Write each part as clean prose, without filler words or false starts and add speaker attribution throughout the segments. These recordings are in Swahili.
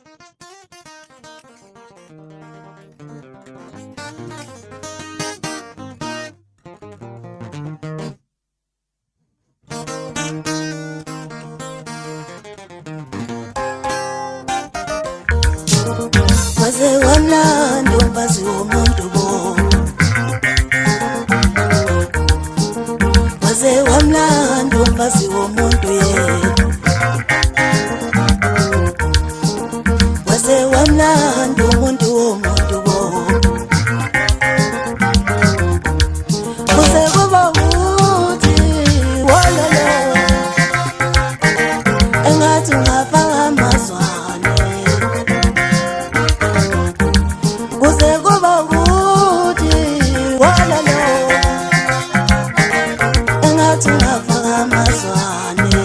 Speaker 1: Waze wamlando mfazi womuntu bo, waze wamlando mfazi womuntu ye, waze wamlando umuntu womuntu bo, kuze kuba ukuthi walala engathi ungafaka amazwane, kuze kuba ukuthi walala engathi ungafaka amazwane,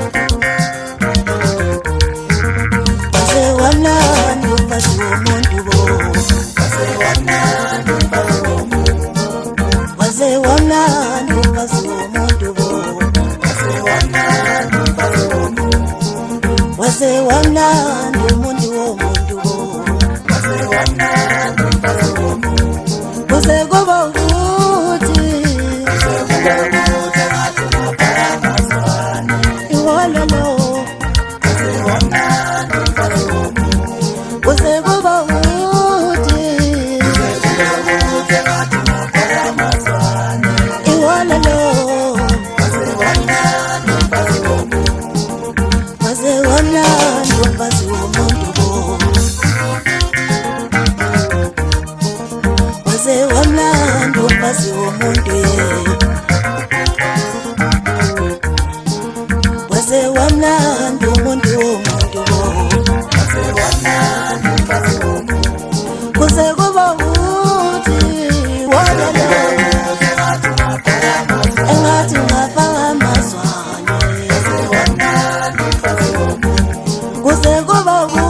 Speaker 1: waze wamlando mfazi womuntu bo, waze wamlando mfazi womuntu bo, waze wamlando umuntu womuntu bo, kuze kuba ukuthi iwalalo, kuze kuba ukuthi iwalalo, waze wamlando mfazi womuntu bo, waze wamlando mfazi womuntu ye, waze wamlando umuntu womuntu bo, kuze kuba ukuthi walala engathi ungafaka amazwane, kuze kuba ukuthi